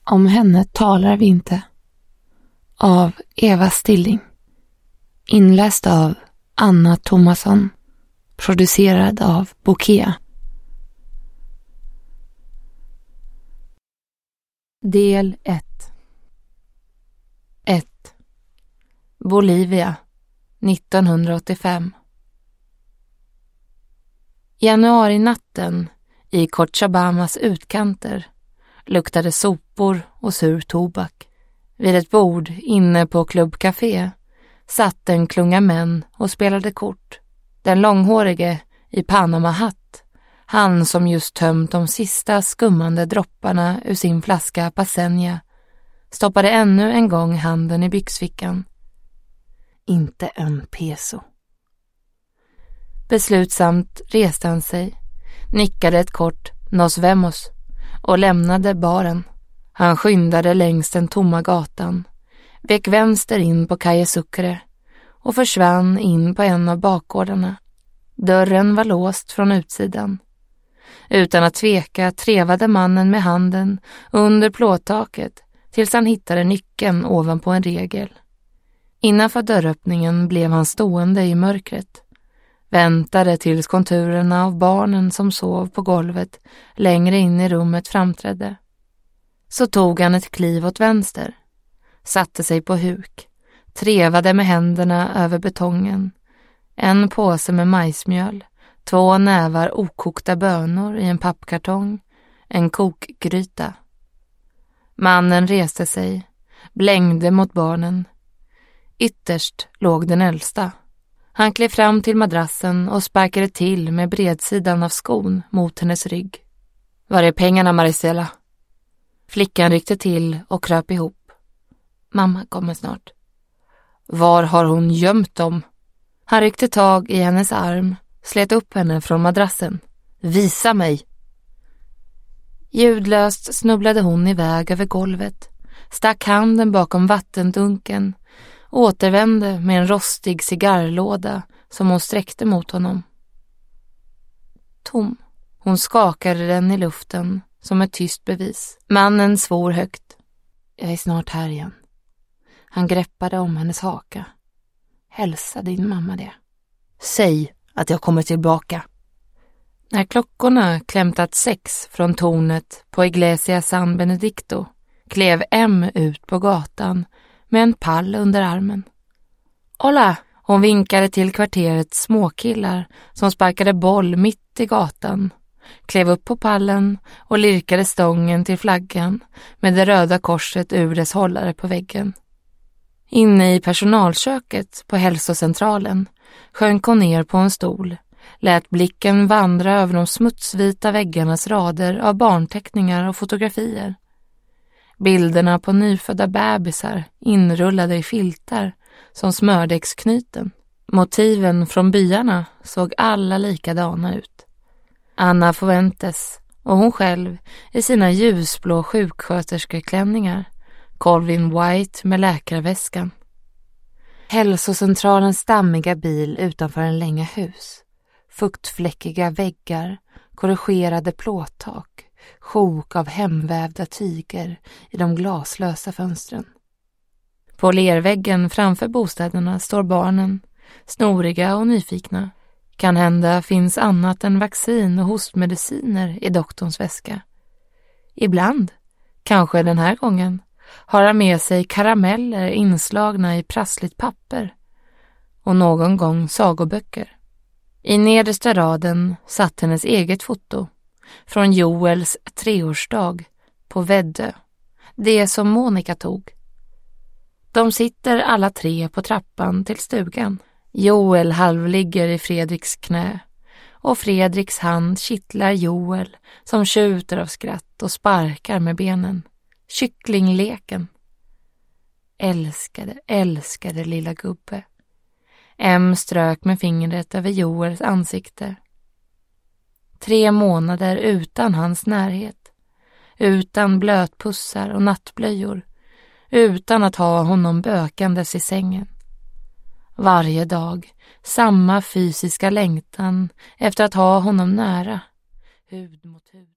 Om henne talar vi inte. Av Eva Stilling. Inläst av Anna Thomasson. Producerad av Bokea. Del 1. 1. Bolivia 1985. Januarinatten i Cochabamas utkanter luktade sopor och sur tobak. Vid ett bord inne på Club Café satt en klunga män och spelade kort. Den långhårige i Panama-hatt, han som just tömt de sista skummande dropparna ur sin flaska Pasenja, stoppade ännu en gång handen i byxfickan. Inte en peso. Beslutsamt reste han sig, nickade ett kort nos vemos och lämnade baren. Han skyndade längs den tomma gatan, vek vänster in på Calle Sucre och försvann in på en av bakgårdarna. Dörren var låst från utsidan. Utan att tveka trevade mannen med handen under plåttaket tills han hittade nyckeln ovanpå en regel. Innanför dörröppningen blev han stående i mörkret. Väntade tills konturerna av barnen som sov på golvet längre in i rummet framträdde. Så tog han ett kliv åt vänster, satte sig på huk, trevade med händerna över betongen, en påse med majsmjöl, 2 nävar okokta bönor i en pappkartong, en kokgryta. Mannen reste sig, blängde mot barnen. Ytterst låg den äldsta. Han klev fram till madrassen och sparkade till med bredsidan av skon mot hennes rygg. Var är pengarna, Maricela? Flickan ryckte till och kröp ihop. Mamma kommer snart. Var har hon gömt dem? Han ryckte tag i hennes arm, slet upp henne från madrassen. Visa mig! Ljudlöst snubblade hon iväg över golvet, stack handen bakom vattendunken, återvände med en rostig cigarrlåda som hon sträckte mot honom. Tom. Hon skakade den i luften som ett tyst bevis. Mannen svor högt. Jag är snart här igen. Han greppade om hennes haka. Hälsa din mamma det. Säg att jag kommer tillbaka. När klockorna klämtat 6 från tornet på Iglesia San Benedicto klev M ut på gatan med en pall under armen. Hola! Hon vinkade till kvarterets småkillar som sparkade boll mitt i gatan, klev upp på pallen och lirkade stången till flaggan med det röda korset ur dess hållare på väggen. Inne i personalköket på hälsocentralen sjönk hon ner på en stol, lät blicken vandra över de smutsvita väggarnas rader av barnteckningar och fotografier. Bilderna på nyfödda bebisar inrullade i filtar som smördäcksknyten. Motiven från byarna såg alla likadana ut. Anna Fuentes och hon själv i sina ljusblå sjuksköterskeklänningar, Colvin White med läkarväskan. Hälsocentralens dammiga bil utanför en länga hus, fuktfläckiga väggar, korrigerade plåttak, sjok av hemvävda tyger i de glaslösa fönstren. På lerväggen framför bostäderna står barnen, snoriga och nyfikna. Kan hända finns annat än vaccin och hostmediciner i doktorns väska. Ibland, kanske den här gången, har han med sig karameller inslagna i prassligt papper och någon gång sagoböcker. I nedersta raden satt hennes eget foto från Joels 3-årsdag på Väddö, det som Monica tog. De sitter alla 3 på trappan till stugan. Joel halvligger i Fredriks knä och Fredriks hand kittlar Joel som tjuter av skratt och sparkar med benen. Kycklingleken. Älskade lilla gubbe. M strök med fingret över Joels ansikte. 3 månader utan hans närhet. Utan blötpussar och nattblöjor. Utan att ha honom bökandes i sängen. Varje dag samma fysiska längtan efter att ha honom nära. Hud mot hud.